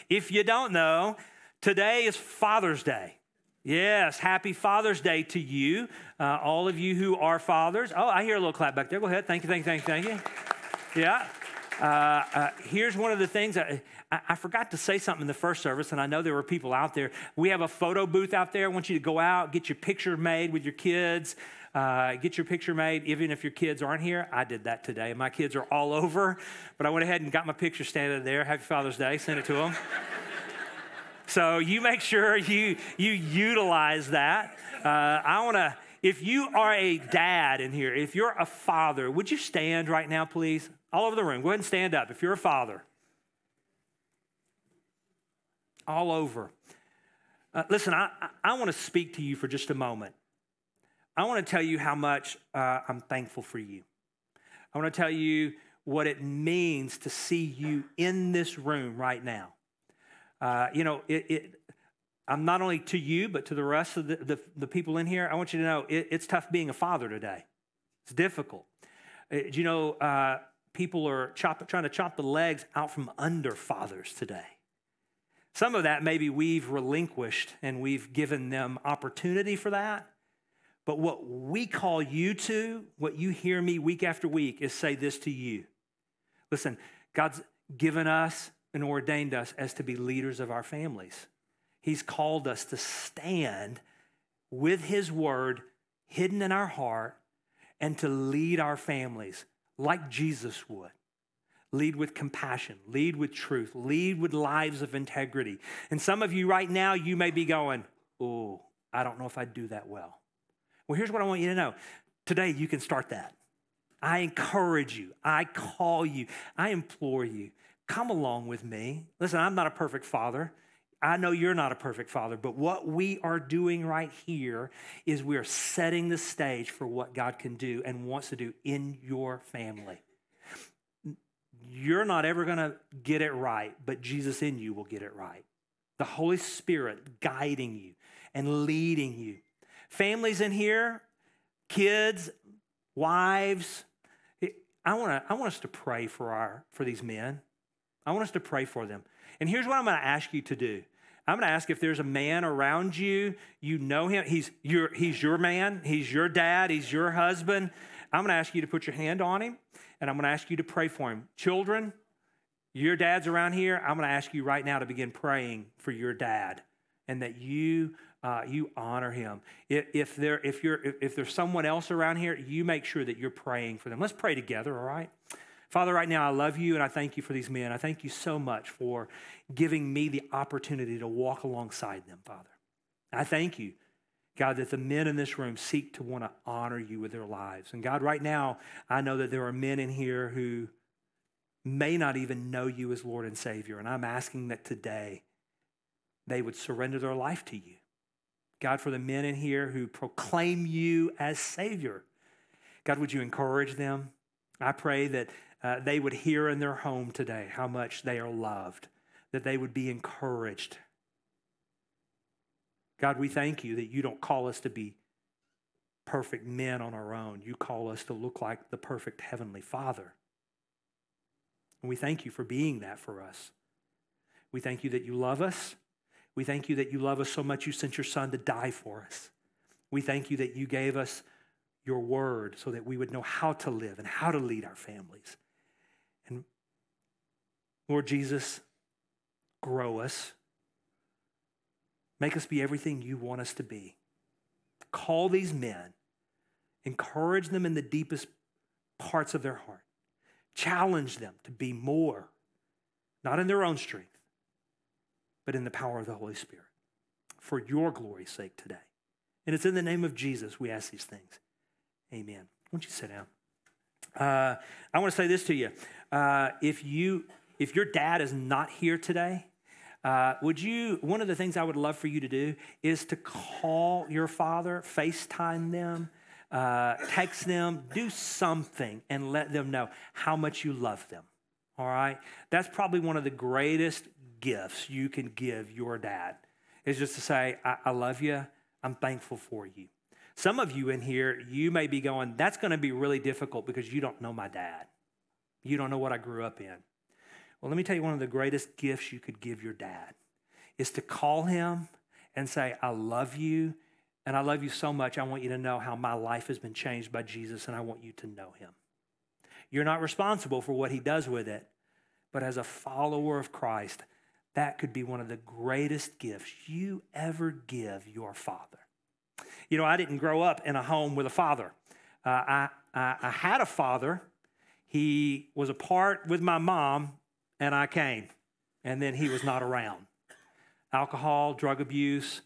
If you don't know, today is Father's Day. Yes, happy Father's Day to you, all of you who are fathers. Oh, I hear a little clap back there. Go ahead. Thank you. Yeah. Here's one of the things. I forgot to say something in the first service, and I know there were people out there. We have a photo booth out there. I want you to go out, get your picture made with your kids. Get your picture made, even if your kids aren't here. I did that today. My kids are all over, but I went ahead and got my picture standing there. Happy Father's Day. Sent it to them. So you make sure you utilize that. If you are a dad in here, if you're a father, would you stand right now, please? All over the room. Go ahead and stand up if you're a father. All over. Listen, I want to speak to you for just a moment. I want to tell you how much I'm thankful for you. I want to tell you what it means to see you in this room right now. I'm not only to you, but to the rest of the people in here. I want you to know it's tough being a father today. It's difficult. People are trying to chop the legs out from under fathers today. Some of that maybe we've relinquished and we've given them opportunity for that. But what we call you to, what you hear me week after week, is say this to you. Listen, God's given us and ordained us as to be leaders of our families. He's called us to stand with his word hidden in our heart and to lead our families like Jesus would. Lead with compassion, lead with truth, lead with lives of integrity. And some of you right now, you may be going, oh, I don't know if I'd do that well. Well, here's what I want you to know. Today, you can start that. I encourage you. I call you. I implore you. Come along with me. Listen, I'm not a perfect father. I know you're not a perfect father, but what we are doing right here is we are setting the stage for what God can do and wants to do in your family. You're not ever going to get it right, but Jesus in you will get it right. The Holy Spirit guiding you and leading you. Families in here, kids, wives, I want us to pray for these men. I want us to pray for them. And here's what I'm going to ask you to do. I'm going to ask if there's a man around you, you know him, he's your man, he's your dad, he's your husband. I'm going to ask you to put your hand on him, and I'm going to ask you to pray for him. Children, your dad's around here. I'm going to ask you right now to begin praying for your dad and that you honor him. If there's someone else around here, you make sure that you're praying for them. Let's pray together, all right? Father, right now, I love you and I thank you for these men. I thank you so much for giving me the opportunity to walk alongside them, Father. I thank you, God, that the men in this room seek to want to honor you with their lives. And God, right now, I know that there are men in here who may not even know you as Lord and Savior. And I'm asking that today they would surrender their life to you. God, for the men in here who proclaim you as Savior, God, would you encourage them? I pray that they would hear in their home today how much they are loved, that they would be encouraged. God, we thank you that you don't call us to be perfect men on our own. You call us to look like the perfect Heavenly Father. And we thank you for being that for us. We thank you that you love us. We thank you that you love us so much you sent your Son to die for us. We thank you that you gave us your word so that we would know how to live and how to lead our families. And Lord Jesus, grow us. Make us be everything you want us to be. Call these men. Encourage them in the deepest parts of their heart. Challenge them to be more, not in their own strength, but in the power of the Holy Spirit. For your glory's sake today. And it's in the name of Jesus we ask these things. Amen. Why don't you sit down? I want to say this to you. If your dad is not here today, one of the things I would love for you to do is to call your father, FaceTime them, text them, do something and let them know how much you love them. All right? That's probably one of the greatest gifts you can give your dad is just to say, I love you. I'm thankful for you. Some of you in here, you may be going, that's going to be really difficult because you don't know my dad. You don't know what I grew up in. Well, let me tell you, one of the greatest gifts you could give your dad is to call him and say, I love you, and I love you so much, I want you to know how my life has been changed by Jesus, and I want you to know him. You're not responsible for what he does with it, but as a follower of Christ, that could be one of the greatest gifts you ever give your father. You know, I didn't grow up in a home with a father. I had a father. He was apart with my mom, and I came, and then he was not around. Alcohol, drug abuse,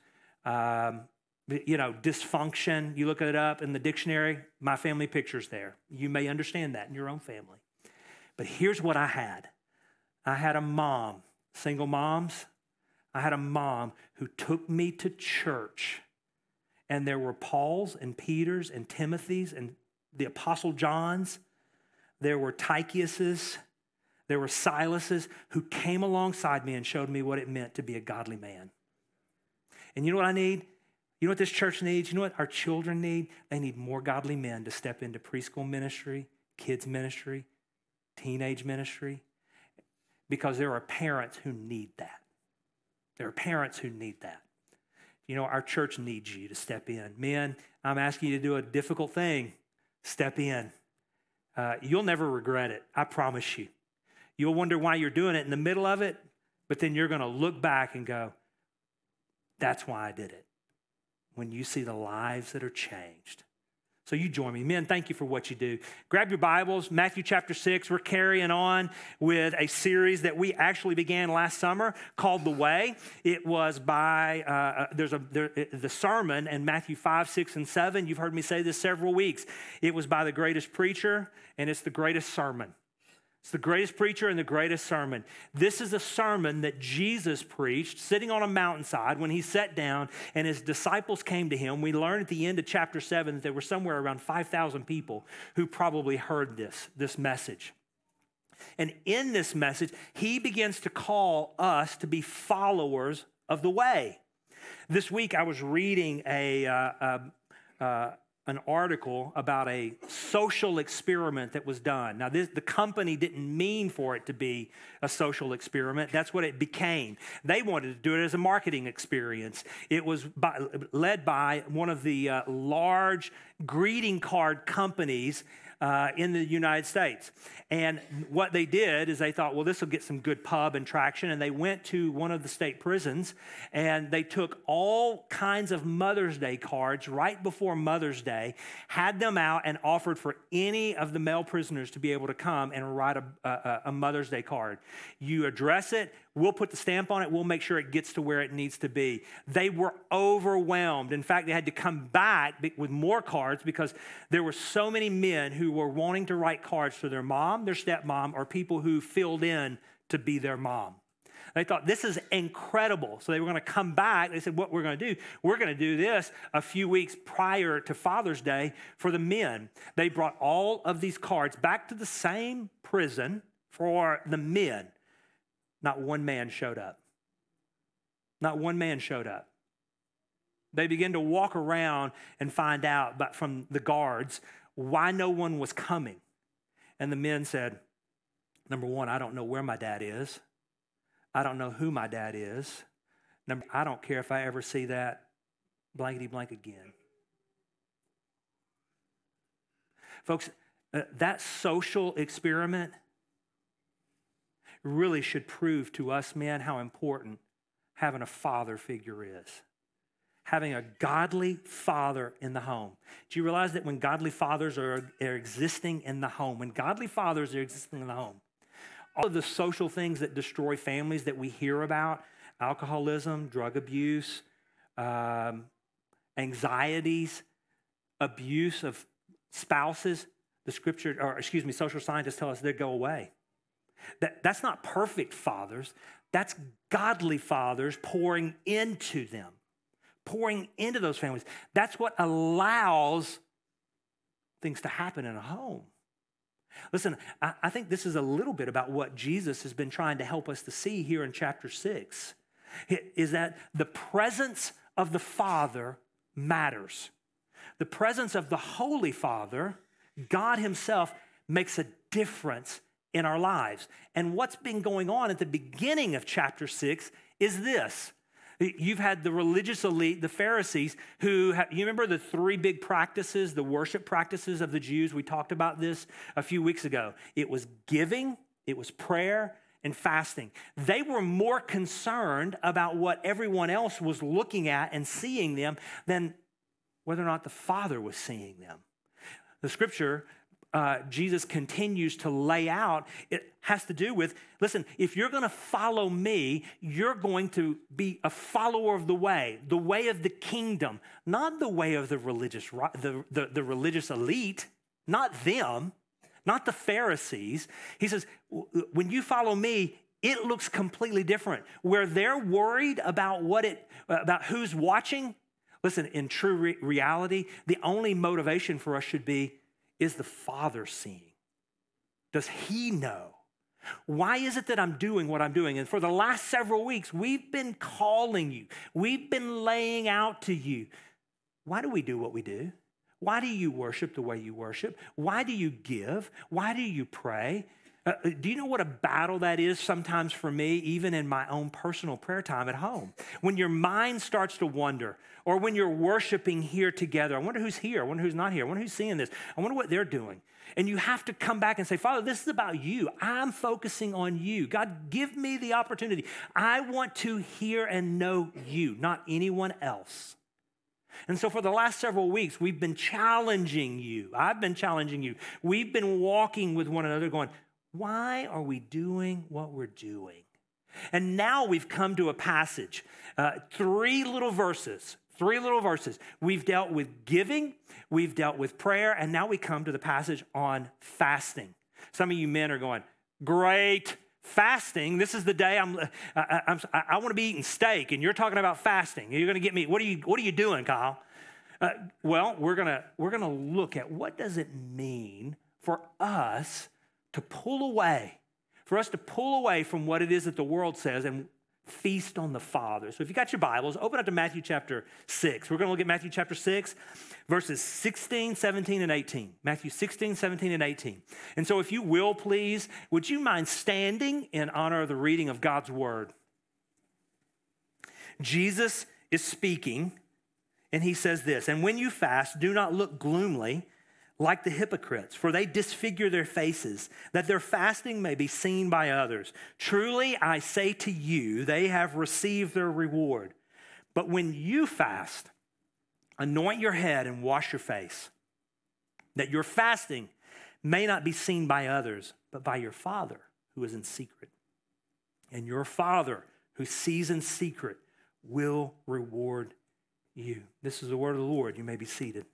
dysfunction. You look it up in the dictionary, my family picture's there. You may understand that in your own family. But here's what I had. I had a mom, single moms. I had a mom who took me to church, and there were Pauls and Peters and Timothys and the Apostle Johns. There were Tychiuses. There were Silases who came alongside me and showed me what it meant to be a godly man. And you know what I need? You know what this church needs? You know what our children need? They need more godly men to step into preschool ministry, kids ministry, teenage ministry, because there are parents who need that. There are parents who need that. You know, our church needs you to step in. Men, I'm asking you to do a difficult thing. Step in. You'll never regret it. I promise you. You'll wonder why you're doing it in the middle of it, but then you're going to look back and go, that's why I did it. When you see the lives that are changed. So you join me. Men, thank you for what you do. Grab your Bibles, Matthew chapter 6. We're carrying on with a series that we actually began last summer called The Way. It was by, the sermon in Matthew 5, 6, and 7. You've heard me say this several weeks. It was by the greatest preacher, and it's the greatest sermon. It's the greatest preacher and the greatest sermon. This is a sermon that Jesus preached sitting on a mountainside when he sat down and his disciples came to him. We learned at the end of chapter 7 that there were somewhere around 5,000 people who probably heard this message. And in this message, he begins to call us to be followers of the way. This week, I was reading an article about a social experiment that was done. Now, the company didn't mean for it to be a social experiment. That's what it became. They wanted to do it as a marketing experience. It was led by one of the large greeting card companies in the United States. And what they did is they thought, well, this will get some good pub and traction. And they went to one of the state prisons and they took all kinds of Mother's Day cards right before Mother's Day, had them out and offered for any of the male prisoners to be able to come and write a Mother's Day card. You address it, we'll put the stamp on it, we'll make sure it gets to where it needs to be. They were overwhelmed. In fact, they had to come back with more cards because there were so many men who were wanting to write cards to their mom, their stepmom, or people who filled in to be their mom. They thought, this is incredible. So they were going to come back. They said, what we're going to do, we're going to do this a few weeks prior to Father's Day for the men. They brought all of these cards back to the same prison for the men. Not one man showed up. Not one man showed up. They began to walk around and find out from the guards why no one was coming. And the men said, number one, I don't know where my dad is. I don't know who my dad is. I don't care if I ever see that blankety blank again. Folks, that social experiment really should prove to us men how important having a father figure is. Having a godly father in the home. Do you realize that when godly fathers are existing in the home, when godly fathers are existing in the home, all of the social things that destroy families that we hear about, alcoholism, drug abuse, anxieties, abuse of spouses, social scientists tell us they go away. That's not perfect fathers. That's godly fathers pouring into them, pouring into those families. That's what allows things to happen in a home. Listen, I think this is a little bit about what Jesus has been trying to help us to see here in chapter 6, is that the presence of the Father matters. The presence of the Holy Father, God himself, makes a difference in our lives. And what's been going on at the beginning of chapter 6 is this. You've had the religious elite, the Pharisees, you remember the three big practices, the worship practices of the Jews? We talked about this a few weeks ago. It was giving, it was prayer, and fasting. They were more concerned about what everyone else was looking at and seeing them than whether or not the Father was seeing them. The scripture Jesus continues to lay out, it has to do with, listen, if you're going to follow me, you're going to be a follower of the way of the kingdom, not the way of the religious elite, not them, not the Pharisees. He says, when you follow me, it looks completely different. Where they're worried about about who's watching, listen, in true reality, the only motivation for us should be, is the Father seeing? Does he know? Why is it that I'm doing what I'm doing? And for the last several weeks, we've been calling you. We've been laying out to you. Why do we do what we do? Why do you worship the way you worship? Why do you give? Why do you pray? Do you know what a battle that is sometimes for me, even in my own personal prayer time at home? When your mind starts to wander, or when you're worshiping here together, I wonder who's here, I wonder who's not here, I wonder who's seeing this, I wonder what they're doing. And you have to come back and say, Father, this is about you. I'm focusing on you. God, give me the opportunity. I want to hear and know you, not anyone else. And so for the last several weeks, we've been challenging you. I've been challenging you. We've been walking with one another going, why are we doing what we're doing? And now we've come to a passage, three little verses. We've dealt with giving, we've dealt with prayer, and now we come to the passage on fasting. Some of you men are going, great, fasting. This is the day I want to be eating steak, and you're talking about fasting. You're going to get me. What are you doing, Kyle? Well, we're gonna look at what does it mean for us to pull away from what it is that the world says and feast on the Father. So if you got your Bibles, open up to Matthew chapter 6. We're going to look at Matthew chapter 6, verses 16, 17, and 18. Matthew 16, 17, and 18. And so if you will, please, would you mind standing in honor of the reading of God's word? Jesus is speaking, and he says this, and when you fast, do not look gloomily like the hypocrites, for they disfigure their faces, that their fasting may be seen by others. Truly, I say to you, they have received their reward. But when you fast, anoint your head and wash your face, that your fasting may not be seen by others, but by your Father who is in secret. And your Father who sees in secret will reward you. This is the word of the Lord. You may be seated.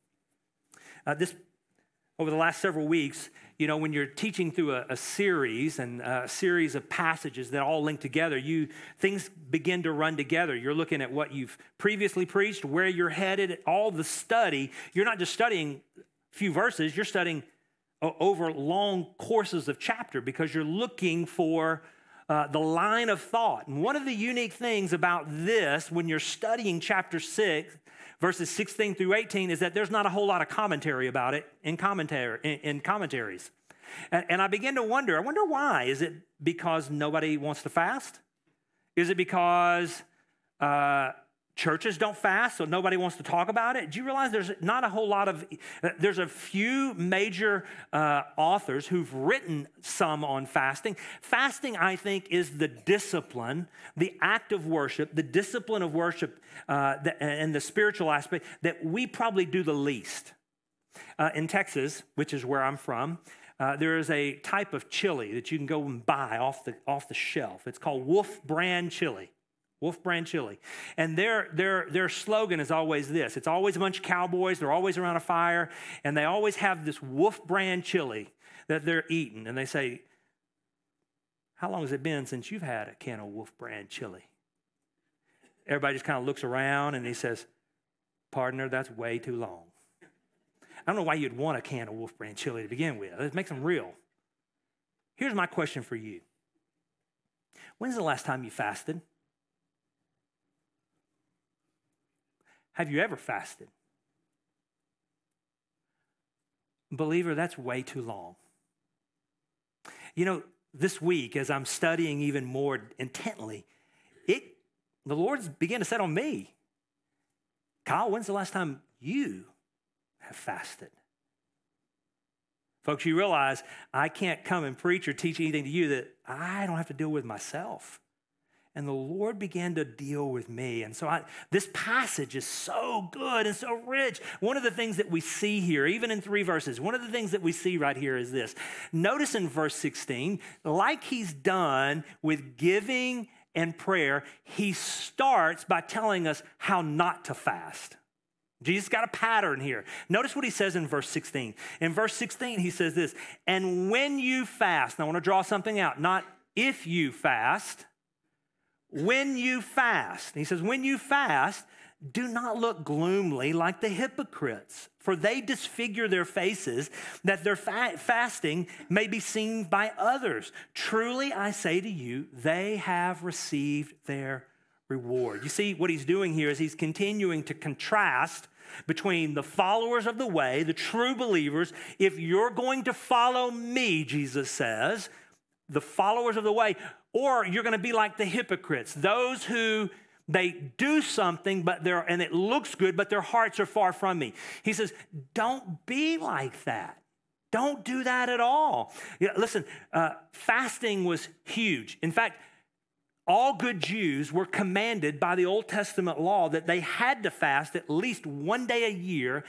Over the last several weeks, you know, when you're teaching through a series and a series of passages that all link together, things begin to run together. You're looking at what you've previously preached, where you're headed, all the study. You're not just studying a few verses, you're studying over long courses of chapter because you're looking for the line of thought. And one of the unique things about this, when you're studying chapter 6, verses 16 through 18, is that there's not a whole lot of commentary about it in commentaries. And I begin to wonder, why. Is it because nobody wants to fast? Is it because churches don't fast, so nobody wants to talk about it? Do you realize there's not a whole lot of, there's a few major authors who've written some on fasting. Fasting, I think, is the discipline, the act of worship, the discipline of worship and the spiritual aspect that we probably do the least. In Texas, which is where I'm from, there is a type of chili that you can go and buy off the shelf. It's called Wolf Brand chili. Wolf Brand chili. And their slogan is always this. It's always a bunch of cowboys. They're always around a fire. And they always have this Wolf Brand chili that they're eating. And they say, how long has it been since you've had a can of Wolf Brand chili? Everybody just kind of looks around and he says, partner, that's way too long. I don't know why you'd want a can of Wolf Brand chili to begin with. It makes them real. Here's my question for you. When's the last time you fasted? Have you ever fasted? Believer, that's way too long. This week, as I'm studying even more intently, the Lord's began to set on me. Kyle, when's the last time you have fasted? Folks, you realize I can't come and preach or teach anything to you that I don't have to deal with myself. And the Lord began to deal with me. And so this passage is so good and so rich. One of the things that we see here, even in 3 verses, one of the things that we see right here is this. Notice in verse 16, like he's done with giving and prayer, he starts by telling us how not to fast. Jesus got a pattern here. Notice what he says in verse 16. In verse 16, he says this, and when you fast, now I want to draw something out, not if you fast, when you fast. He says, when you fast, do not look gloomily like the hypocrites, for they disfigure their faces that their fasting may be seen by others. Truly, I say to you, they have received their reward. You see, what he's doing here is he's continuing to contrast between the followers of the way, the true believers. If you're going to follow me, Jesus says, the followers of the way, or you're going to be like the hypocrites, those who they do something, and it looks good, but their hearts are far from me. He says, don't be like that. Don't do that at all. Listen, fasting was huge. In fact, all good Jews were commanded by the Old Testament law that they had to fast at least one day a year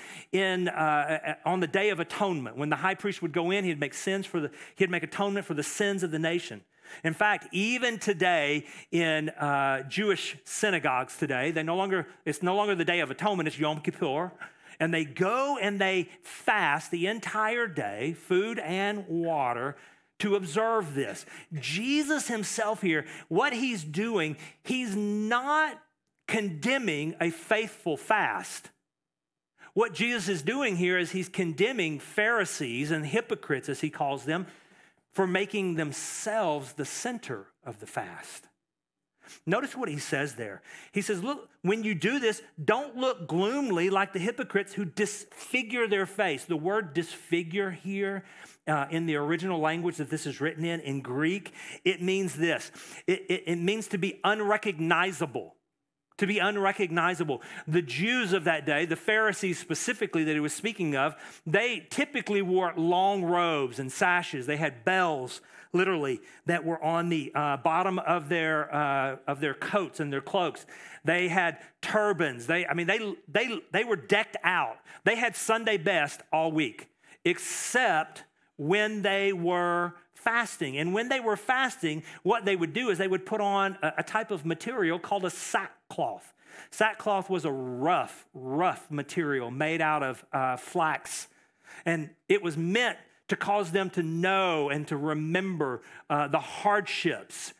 on the Day of Atonement. When the high priest would go in, he'd make atonement for the sins of the nation. In fact, even today in Jewish synagogues today, it's no longer the Day of Atonement, it's Yom Kippur. And they go and they fast the entire day, food and water, to observe this. Jesus himself here, what he's doing, he's not condemning a faithful fast. What Jesus is doing here is he's condemning Pharisees and hypocrites, as he calls them, for making themselves the center of the fast. Notice what he says there. He says, look, when you do this, don't look gloomily like the hypocrites who disfigure their face. The word disfigure here in the original language that this is written in Greek, it means this. It means to be unrecognizable. To be unrecognizable. The Jews of that day, the Pharisees specifically that he was speaking of, they typically wore long robes and sashes. They had bells, literally, that were on the bottom of their coats and their cloaks. They had turbans. They were decked out. They had Sunday best all week, except when they were fasting. And when they were fasting, what they would do is they would put on a type of material called a sackcloth. Sackcloth was a rough material made out of flax. And it was meant to cause them to know and to remember the hardships.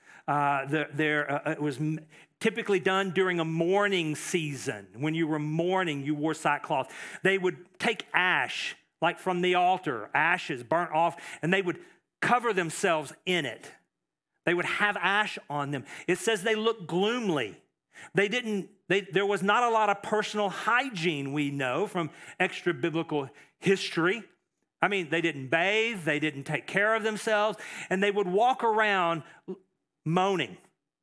It was typically done during a mourning season. When you were mourning, you wore sackcloth. They would take ash, like from the altar, ashes burnt off, and they would cover themselves in it. They would have ash on them. It says they looked gloomily. There was not a lot of personal hygiene, we know, from extra biblical history. I mean, they didn't bathe, they didn't take care of themselves, and they would walk around moaning.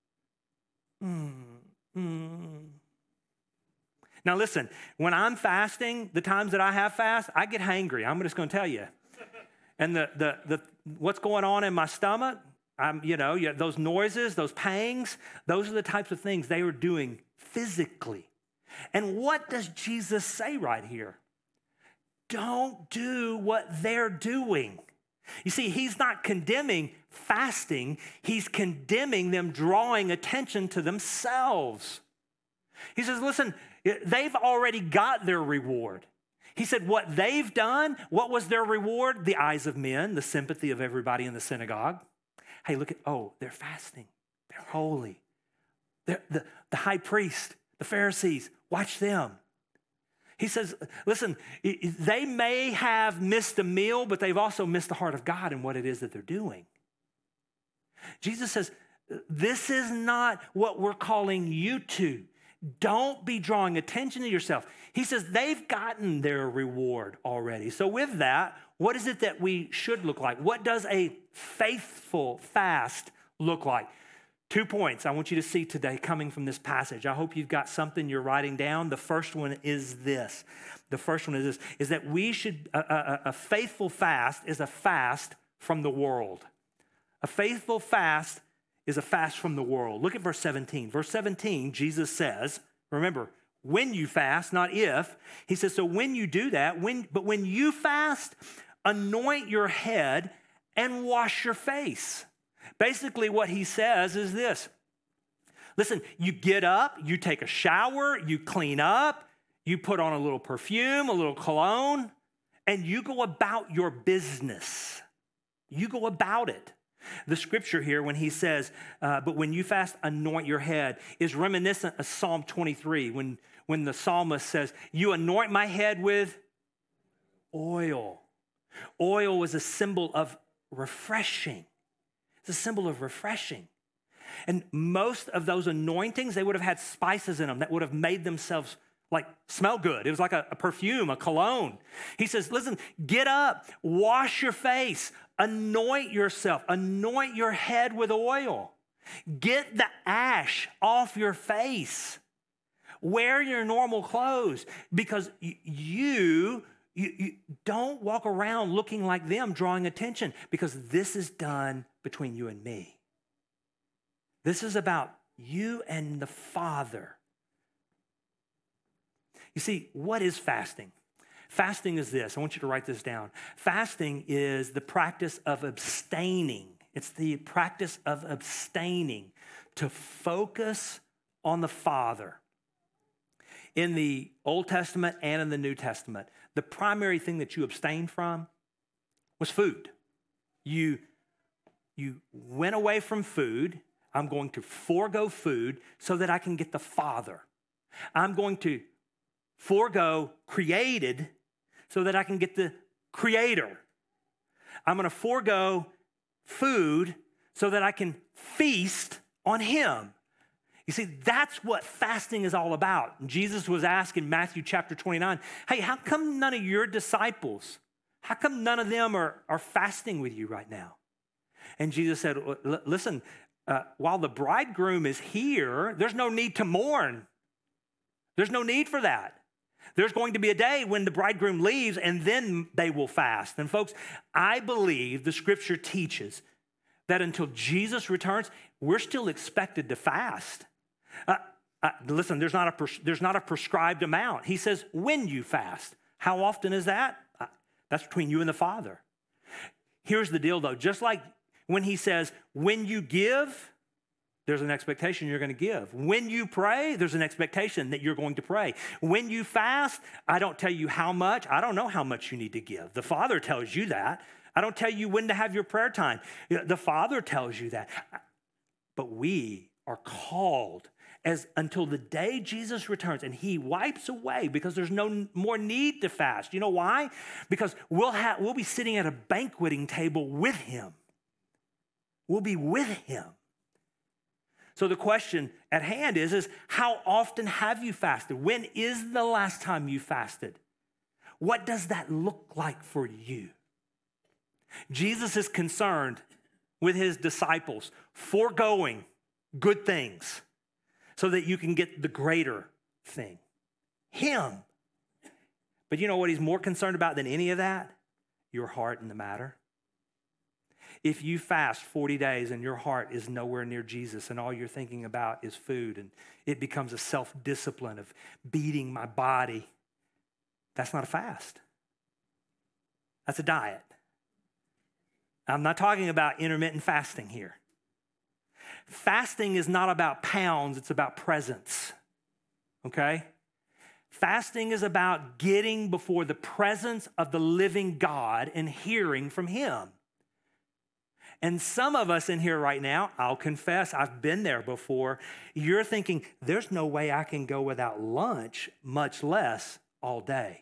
Now listen, when I'm fasting, the times that I have fast, I get hangry. I'm just going to tell you. And the what's going on in my stomach, those noises, those pangs, those are the types of things they were doing physically. And what does Jesus say right here? Don't do what they're doing. You see, he's not condemning fasting. He's condemning them drawing attention to themselves. He says, listen, they've already got their reward. He said what they've done, what was their reward? The eyes of men, the sympathy of everybody in the synagogue. Hey, look they're fasting. They're holy. The high priest, the Pharisees, watch them. He says, listen, they may have missed a meal, but they've also missed the heart of God in what it is that they're doing. Jesus says, this is not what we're calling you to. Don't be drawing attention to yourself. He says they've gotten their reward already. So with that, What is it that we should look like? What does a faithful fast look like? 2 points I want you to see today coming from this passage. I hope you've got something you're writing down. The first one is this. Is that we should, a faithful fast is a fast from the world. A faithful fast is a fast from the world. Look at verse 17. Verse 17, Jesus says, remember, when you fast, not if. He says, so when you do that, when you fast, anoint your head and wash your face. Basically, what he says is this. Listen, you get up, you take a shower, you clean up, you put on a little perfume, a little cologne, and you go about your business. You go about it. The scripture here, when he says, but when you fast, anoint your head, is reminiscent of Psalm 23, when the psalmist says, you anoint my head with oil. Oil was a symbol of refreshing. It's a symbol of refreshing. And most of those anointings, they would have had spices in them that would have made themselves like smell good. It was like a perfume, a cologne. He says, listen, get up, wash your face, anoint yourself, anoint your head with oil. Get the ash off your face. Wear your normal clothes because you don't walk around looking like them, drawing attention, because this is done between you and me. This is about you and the Father. You see, what is fasting? Fasting is this. I want you to write this down. Fasting is the practice of abstaining. It's the practice of abstaining to focus on the Father. In the Old Testament and in the New Testament, the primary thing that you abstained from was food. You went away from food. I'm going to forego food so that I can get the Father. I'm going to forego created so that I can get the Creator. I'm going to forego food so that I can feast on Him. You see, that's what fasting is all about. Jesus was asked in Matthew chapter 29, hey, how come none of your disciples, how come none of them are fasting with you right now? And Jesus said, listen, while the bridegroom is here, there's no need to mourn. There's no need for that. There's going to be a day when the bridegroom leaves and then they will fast. And folks, I believe the scripture teaches that until Jesus returns, we're still expected to fast. Listen, there's not a prescribed amount. He says, when you fast. How often is that? That's between you and the Father. Here's the deal, though. Just like when he says, when you give, there's an expectation you're going to give. When you pray, there's an expectation that you're going to pray. When you fast, I don't tell you how much. I don't know how much you need to give. The Father tells you that. I don't tell you when to have your prayer time. The Father tells you that. But we are called until the day Jesus returns and he wipes away, because there's no more need to fast. You know why? Because we'll be sitting at a banqueting table with him. We'll be with him. So the question at hand is how often have you fasted? When is the last time you fasted? What does that look like for you? Jesus is concerned with his disciples foregoing good things so that you can get the greater thing, him. But you know what he's more concerned about than any of that? Your heart in the matter. If you fast 40 days and your heart is nowhere near Jesus and all you're thinking about is food and it becomes a self-discipline of beating my body, that's not a fast. That's a diet. I'm not talking about intermittent fasting here. Fasting is not about pounds, it's about presence, okay? Fasting is about getting before the presence of the living God and hearing from him. And some of us in here right now, I'll confess, I've been there before. You're thinking, there's no way I can go without lunch, much less all day.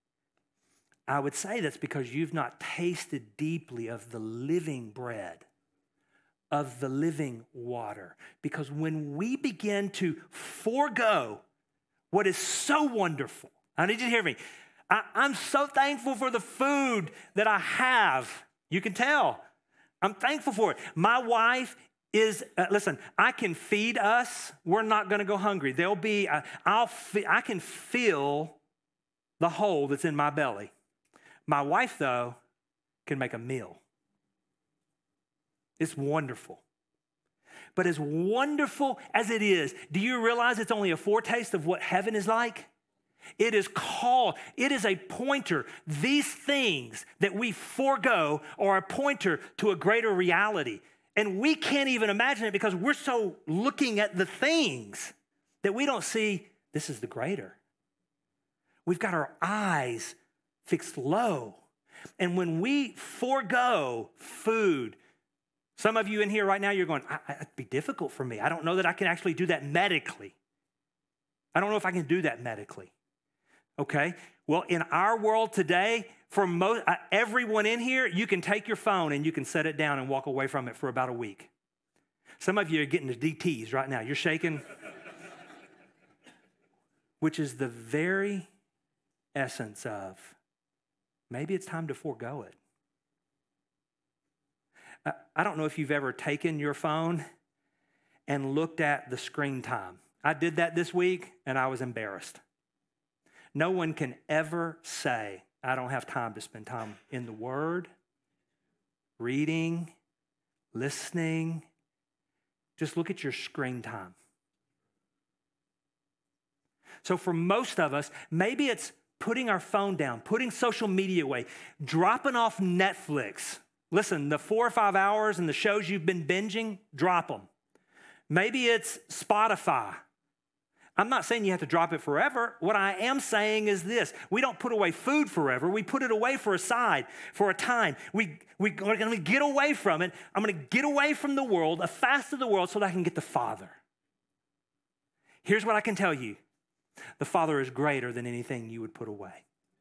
I would say that's because you've not tasted deeply of the living bread, of the living water. Because when we begin to forego what is so wonderful, I need you to hear me, I'm so thankful for the food that I have. You can tell. I'm thankful for it. My wife is, listen, I can feed us. We're not going to go hungry. There'll be, I can feel the hole that's in my belly. My wife, though, can make a meal. It's wonderful. But as wonderful as it is, do you realize it's only a foretaste of what heaven is like? It is a pointer. These things that we forego are a pointer to a greater reality. And we can't even imagine it because we're so looking at the things that we don't see this is the greater. We've got our eyes fixed low. And when we forego food, some of you in here right now, you're going, it'd be difficult for me. I don't know that I can actually do that medically. I don't know if I can do that medically. Okay? Well, in our world today, for everyone in here, you can take your phone and you can set it down and walk away from it for about a week. Some of you are getting the DTs right now. You're shaking. Which is the very essence of maybe it's time to forego it. I don't know if you've ever taken your phone and looked at the screen time. I did that this week and I was embarrassed. No one can ever say, I don't have time to spend time in the Word, reading, listening. Just look at your screen time. So for most of us, maybe it's putting our phone down, putting social media away, dropping off Netflix. Listen, the 4 or 5 hours and the shows you've been binging, drop them. Maybe it's Spotify. I'm not saying you have to drop it forever. What I am saying is this. We don't put away food forever. We put it away for a time. We're going to get away from it. I'm going to get away from the world, a fast of the world, so that I can get the Father. Here's what I can tell you. The Father is greater than anything you would put away.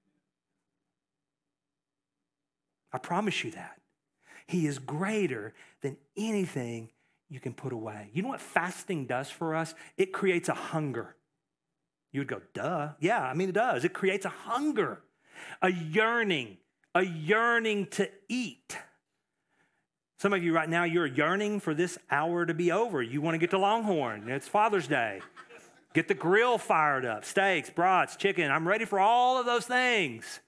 I promise you that. He is greater than anything you can put away. You know what fasting does for us? It creates a hunger. You would go, duh. Yeah, I mean, it does. It creates a hunger, a yearning to eat. Some of you right now, you're yearning for this hour to be over. You want to get to Longhorn. It's Father's Day. Get the grill fired up. Steaks, brats, chicken. I'm ready for all of those things.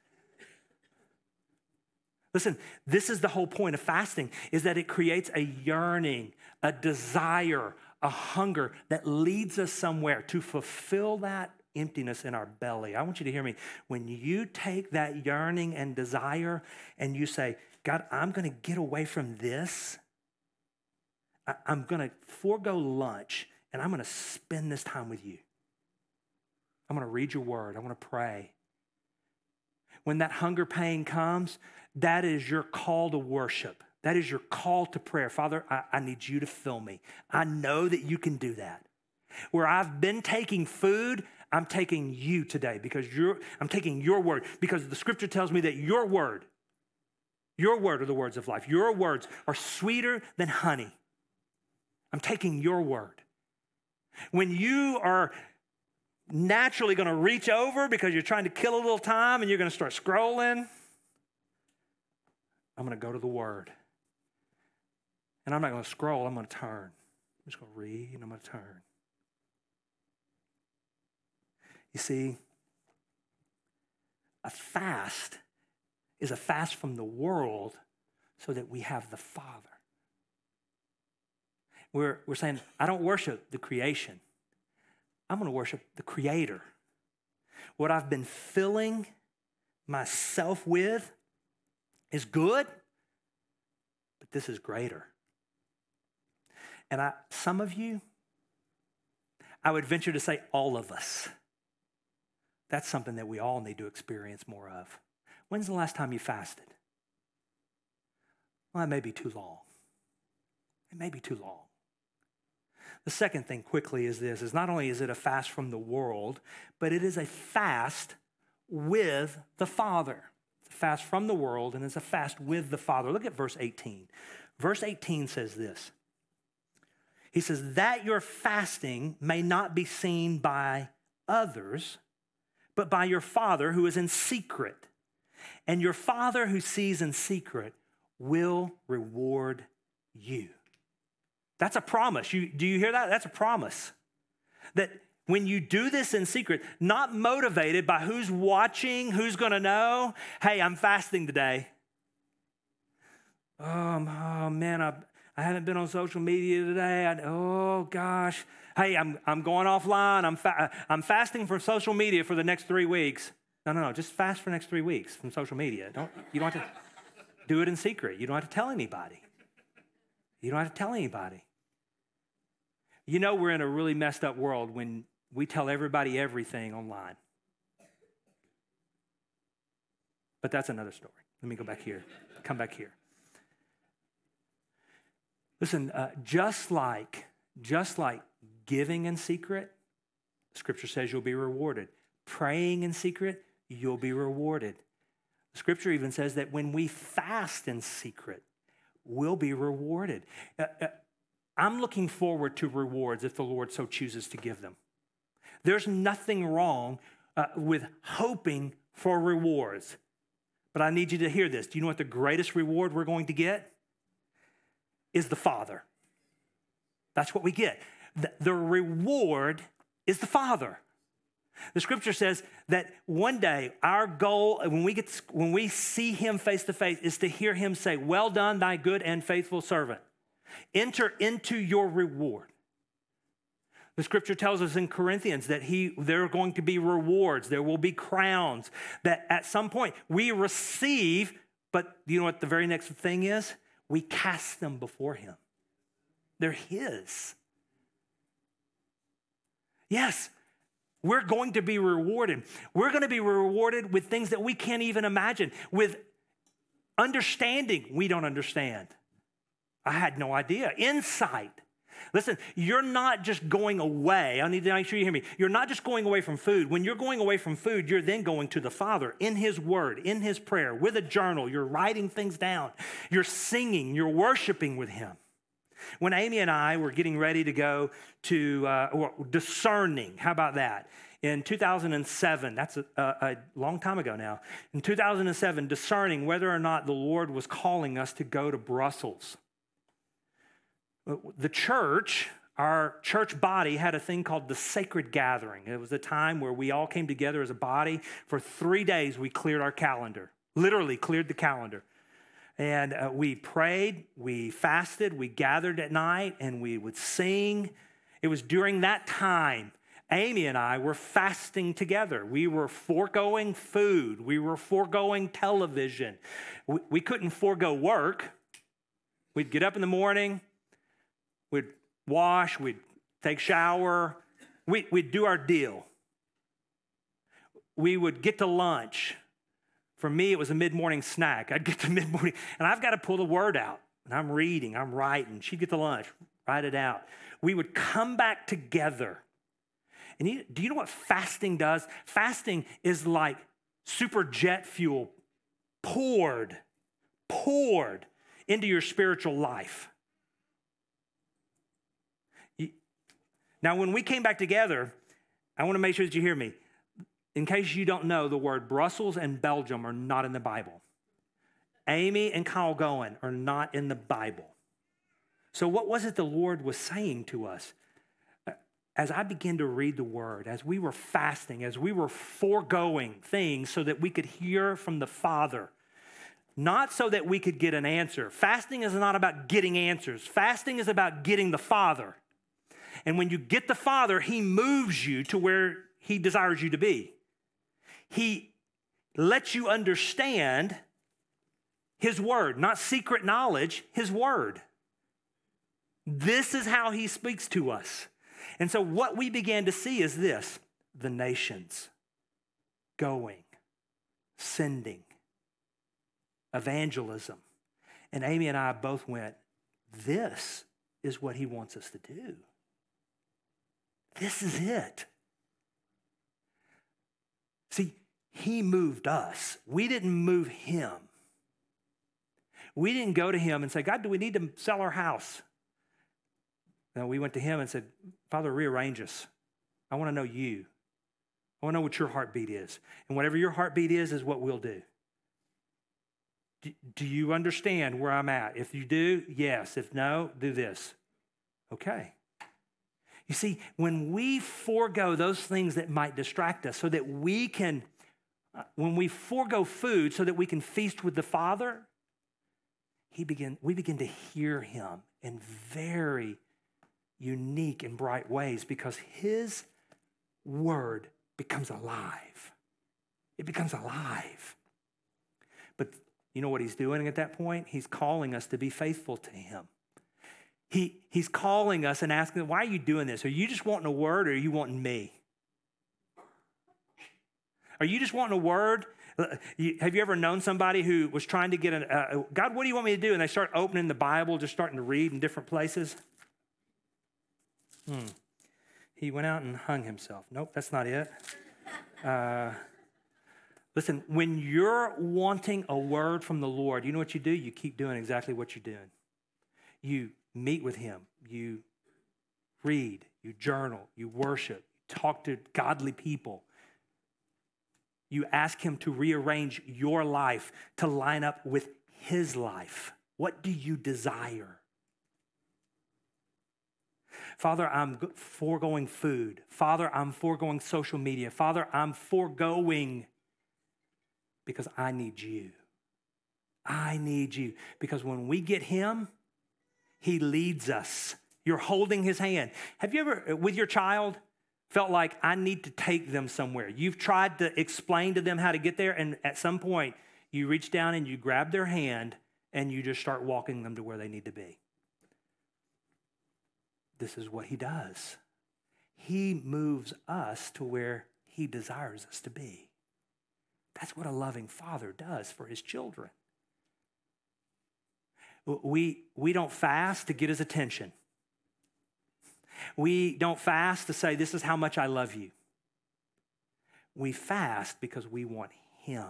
Listen, this is the whole point of fasting, is that it creates a yearning, a desire, a hunger that leads us somewhere to fulfill that emptiness in our belly. I want you to hear me. When you take that yearning and desire and you say, God, I'm going to get away from this. I'm going to forego lunch and I'm going to spend this time with you. I'm going to read your word. I want to pray. When that hunger pain comes, that is your call to worship. That is your call to prayer. Father, I need you to fill me. I know that you can do that. Where I've been taking food, I'm taking you today because I'm taking your word because the scripture tells me that your word are the words of life. Your words are sweeter than honey. I'm taking your word. When you are naturally going to reach over because you're trying to kill a little time and you're going to start scrolling, I'm going to go to the word. And I'm not going to scroll, I'm going to turn. I'm just going to read and I'm going to turn. You see, a fast is a fast from the world so that we have the Father. We're saying, I don't worship the creation. I'm going to worship the Creator. What I've been filling myself with is good, but this is greater. And some of you, I would venture to say all of us, that's something that we all need to experience more of. When's the last time you fasted? Well, it may be too long. It may be too long. The second thing quickly is this, is not only is it a fast from the world, but it is a fast with the Father. It's a fast from the world and it's a fast with the Father. Look at verse 18. Verse 18 says this. He says, that your fasting may not be seen by others, but by your Father who is in secret. And your Father who sees in secret will reward you. That's a promise. Do you hear that? That's a promise. That when you do this in secret, not motivated by who's watching, who's going to know, hey, I'm fasting today. Oh man, I haven't been on social media today. Oh gosh. Hey, I'm going offline. I'm fasting from social media for the next 3 weeks. No. Just fast for the next 3 weeks from social media. You don't have to do it in secret. You don't have to tell anybody. You don't have to tell anybody. You know we're in a really messed up world when we tell everybody everything online. But that's another story. Let me go back here. Come back here. Listen, just like giving in secret, Scripture says you'll be rewarded. Praying in secret, you'll be rewarded. Scripture even says that when we fast in secret, we'll be rewarded. I'm looking forward to rewards if the Lord so chooses to give them. There's nothing wrong with hoping for rewards. But I need you to hear this. Do you know what the greatest reward we're going to get? Is the Father. That's what we get. The reward is the Father. The Scripture says that one day our goal, when we see him face to face, is to hear him say, "Well done, thy good and faithful servant. Enter into your reward." The Scripture tells us in Corinthians that there are going to be rewards. There will be crowns that at some point we receive, but you know what the very next thing is? We cast them before him. They're his. Yes, we're going to be rewarded. We're going to be rewarded with things that we can't even imagine, with understanding we don't understand. I had no idea. Insight. Listen, you're not just going away. I need to make sure you hear me. You're not just going away from food. When you're going away from food, you're then going to the Father in his word, in his prayer, with a journal. You're writing things down. You're singing. You're worshiping with him. When Amy and I were getting ready to go to discerning, how about that? In 2007, that's a long time ago now. In 2007, discerning whether or not the Lord was calling us to go to Brussels. The church, our church body, had a thing called the Sacred Gathering. It was a time where we all came together as a body. For 3 days, we cleared our calendar, literally cleared the calendar. And we prayed, we fasted, we gathered at night, and we would sing. It was during that time, Amy and I were fasting together. We were foregoing food. We were foregoing television. We couldn't forego work. We'd get up in the morning. We'd wash, we'd take a shower, we'd do our deal. We would get to lunch. For me, it was a mid-morning snack. I'd get to mid-morning, and I've got to pull the word out. And I'm reading, I'm writing. She'd get to lunch, write it out. We would come back together. And do you know what fasting does? Fasting is like super jet fuel poured into your spiritual life. Now, when we came back together, I want to make sure that you hear me. In case you don't know, the word Brussels and Belgium are not in the Bible. Amy and Kyle Goen are not in the Bible. So what was it the Lord was saying to us? As I began to read the word, as we were fasting, as we were foregoing things so that we could hear from the Father, not so that we could get an answer. Fasting is not about getting answers. Fasting is about getting the Father. And when you get the Father, he moves you to where he desires you to be. He lets you understand his word, not secret knowledge, his word. This is how he speaks to us. And so what we began to see is this: the nations going, sending, evangelism. And Amy and I both went, this is what he wants us to do. This is it. See, he moved us. We didn't move him. We didn't go to him and say, God, do we need to sell our house? No, we went to him and said, Father, rearrange us. I want to know you. I want to know what your heartbeat is. And whatever your heartbeat is what we'll do. Do you understand where I'm at? If you do, yes. If no, do this. Okay. You see, when we forego those things that might distract us so that we can, when we forego food so that we can feast with the Father, we begin to hear him in very unique and bright ways because his word becomes alive. It becomes alive. But you know what he's doing at that point? He's calling us to be faithful to him. He's calling us and asking, why are you doing this? Are you just wanting a word or are you wanting me? Are you just wanting a word? Have you ever known somebody who was trying to get God, what do you want me to do? And they start opening the Bible, just starting to read in different places. He went out and hung himself. Nope, that's not it. Listen, when you're wanting a word from the Lord, you know what you do? You keep doing exactly what you're doing. You meet with him. You read. You journal. You worship. You talk to godly people. You ask him to rearrange your life to line up with his life. What do you desire? Father, I'm foregoing food. Father, I'm foregoing social media. Father, I'm foregoing because I need you. I need you. Because when we get him, he leads us. You're holding his hand. Have you ever, with your child, felt like I need to take them somewhere? You've tried to explain to them how to get there, and at some point, you reach down and you grab their hand and you just start walking them to where they need to be. This is what he does. He moves us to where he desires us to be. That's what a loving father does for his children. We don't fast to get his attention. We don't fast to say, this is how much I love you. We fast because we want him.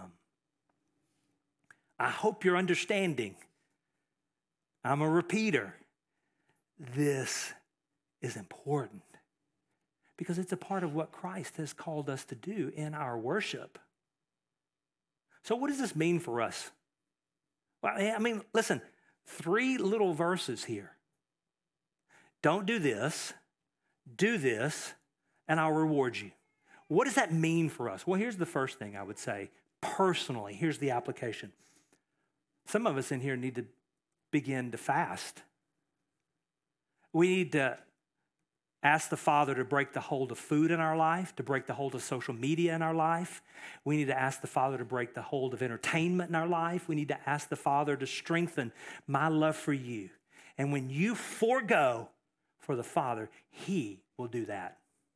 I hope you're understanding. I'm a repeater. This is important because it's a part of what Christ has called us to do in our worship. So what does this mean for us? Well, I mean, listen, 3 little verses here. Don't do this, and I'll reward you. What does that mean for us? Well, here's the first thing I would say. Personally, here's the application. Some of us in here need to begin to fast. We need to ask the Father to break the hold of food in our life, to break the hold of social media in our life. We need to ask the Father to break the hold of entertainment in our life. We need to ask the Father to strengthen my love for you. And when you forego for the Father, he will do that.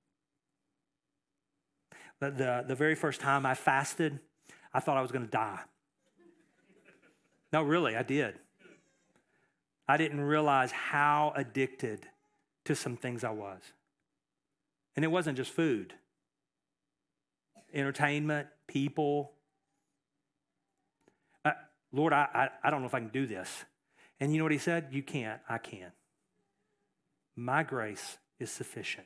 The very first time I fasted, I thought I was going to die. No, really, I did. I didn't realize how addicted to some things I was. And it wasn't just food. Entertainment, people. Lord, I don't know if I can do this. And you know what he said? You can't, I can. My grace is sufficient.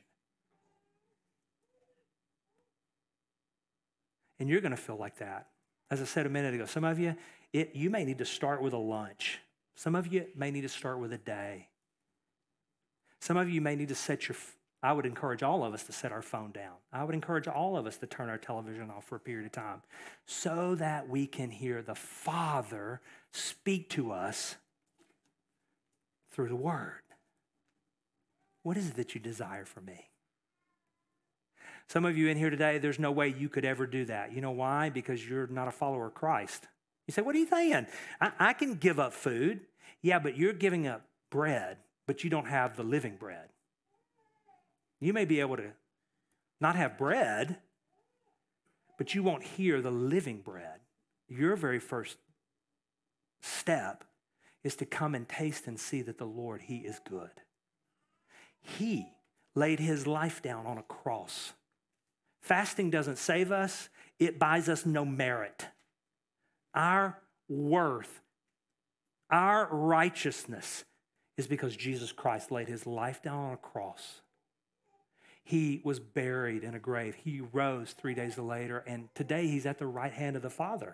And you're going to feel like that. As I said a minute ago, some of you, you may need to start with a lunch. Some of you may need to start with a day. Some of you may need to I would encourage all of us to set our phone down. I would encourage all of us to turn our television off for a period of time so that we can hear the Father speak to us through the Word. What is it that you desire from me? Some of you in here today, there's no way you could ever do that. You know why? Because you're not a follower of Christ. You say, what are you saying? I can give up food. Yeah, but you're giving up bread, but you don't have the living bread. You may be able to not have bread, but you won't hear the living bread. Your very first step is to come and taste and see that the Lord, he is good. He laid his life down on a cross. Fasting doesn't save us. It buys us no merit. Our worth, our righteousness is because Jesus Christ laid his life down on a cross. He was buried in a grave. He rose 3 days later, and today he's at the right hand of the Father.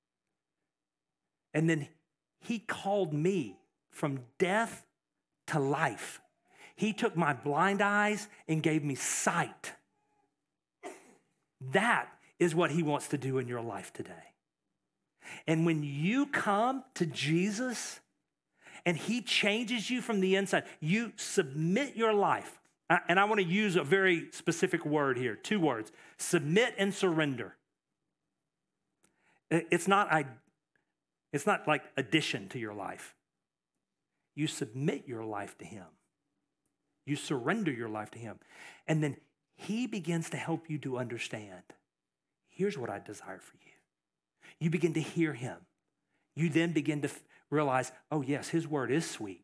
And then he called me from death to life. He took my blind eyes and gave me sight. That is what he wants to do in your life today. And when you come to Jesus and he changes you from the inside, you submit your life. And I want to use a very specific word here, 2 words, submit and surrender. It's not like addition to your life. You submit your life to him. You surrender your life to him. And then he begins to help you to understand, here's what I desire for you. You begin to hear him. You then begin to realize, oh yes, his word is sweet.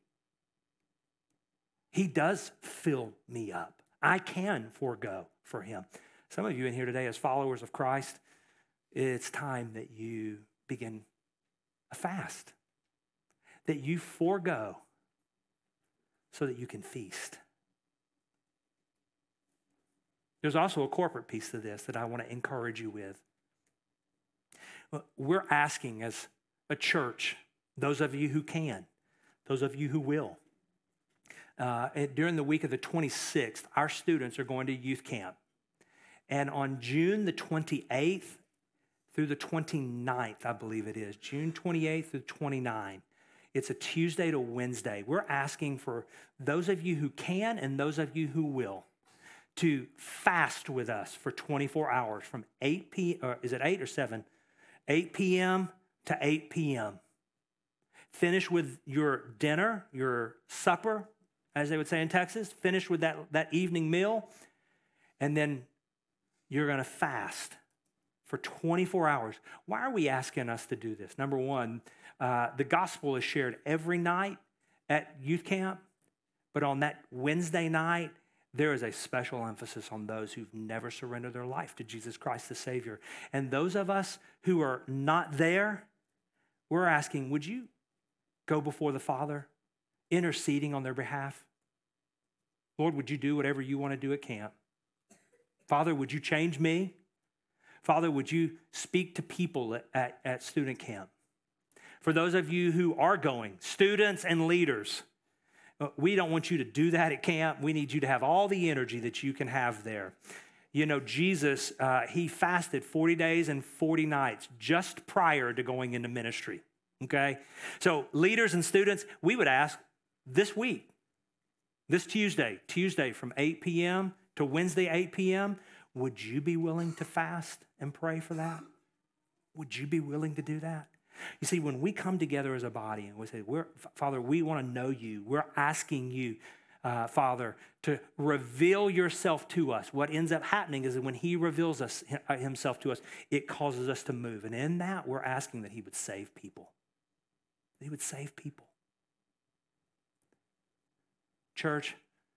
He does fill me up. I can forego for him. Some of you in here today as followers of Christ, it's time that you begin a fast, that you forego so that you can feast. There's also a corporate piece to this that I want to encourage you with. We're asking as a church, those of you who can, those of you who will, during the week of the 26th, our students are going to youth camp. And on June the 28th through the 29th, I believe it is, June 28th through 29th, it's a Tuesday to Wednesday. We're asking for those of you who can and those of you who will to fast with us for 24 hours from 8 p.m., or is it 8 or 7? 8 p.m. to 8 p.m. Finish with your dinner, your supper, as they would say in Texas. Finish with that evening meal, and then you're going to fast for 24 hours. Why are we asking us to do this? Number one, the gospel is shared every night at youth camp, but on that Wednesday night, there is a special emphasis on those who've never surrendered their life to Jesus Christ the Savior. And those of us who are not there, we're asking, would you go before the Father, interceding on their behalf? Lord, would you do whatever you want to do at camp? Father, would you change me? Father, would you speak to people at student camp? For those of you who are going, students and leaders, we don't want you to do that at camp. We need you to have all the energy that you can have there. You know, Jesus, he fasted 40 days and 40 nights just prior to going into ministry, okay? So leaders and students, we would ask this week, this Tuesday from 8 p.m. to Wednesday, 8 p.m., would you be willing to fast and pray for that? Would you be willing to do that? You see, when we come together as a body and we say, Father, we want to know you. We're asking you, Father, to reveal yourself to us. What ends up happening is that when he reveals himself to us, it causes us to move. And in that, we're asking that he would save people. That he would save people. Church,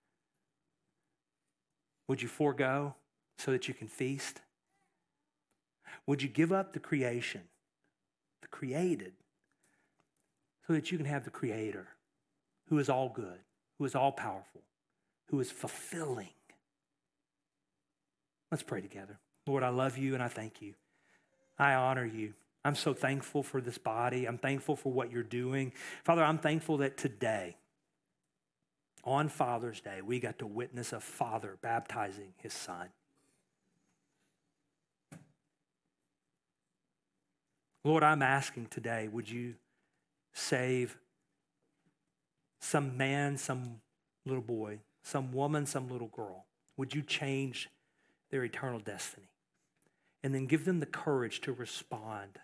would you forego so that you can feast? Would you give up the creation, the created, so that you can have the Creator, who is all good, who is all powerful, who is fulfilling? Let's pray together. Lord, I love you and I thank you. I honor you. I'm so thankful for this body. I'm thankful for what you're doing. Father, I'm thankful that today, on Father's Day, we got to witness a father baptizing his son. Lord, I'm asking today, would you save some man, some little boy, some woman, some little girl? Would you change their eternal destiny? And then give them the courage to respond.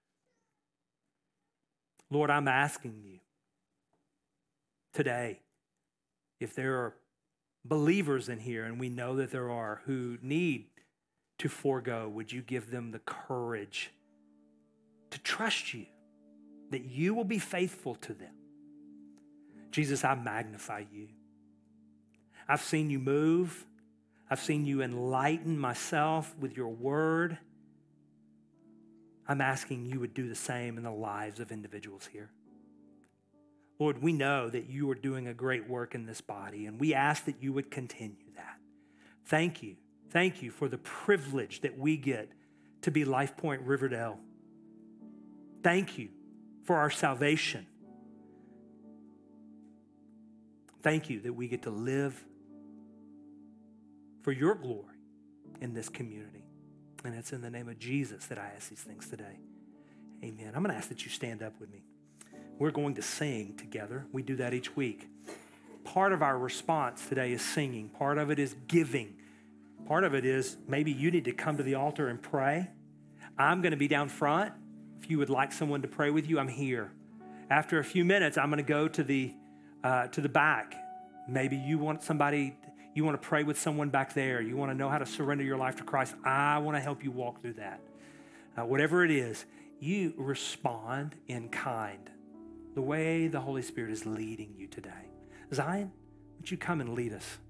Lord, I'm asking you today, if there are believers in here, and we know that there are, who need to forego, would you give them the courage to trust you, that you will be faithful to them? Jesus, I magnify you. I've seen you move. I've seen you enlighten myself with your word. I'm asking you would do the same in the lives of individuals here. Lord, we know that you are doing a great work in this body, and we ask that you would continue that. Thank you. Thank you for the privilege that we get to be Life Point Riverdale. Thank you for our salvation. Thank you that we get to live for your glory in this community. And it's in the name of Jesus that I ask these things today. Amen. I'm going to ask that you stand up with me. We're going to sing together. We do that each week. Part of our response today is singing. Part of it is giving. Part of it is maybe you need to come to the altar and pray. I'm going to be down front. If you would like someone to pray with you, I'm here. After a few minutes, I'm going to go to the back. Maybe you want to pray with someone back there. You want to know how to surrender your life to Christ. I want to help you walk through that. Whatever it is, you respond in kind, the way the Holy Spirit is leading you today. Zion, would you come and lead us?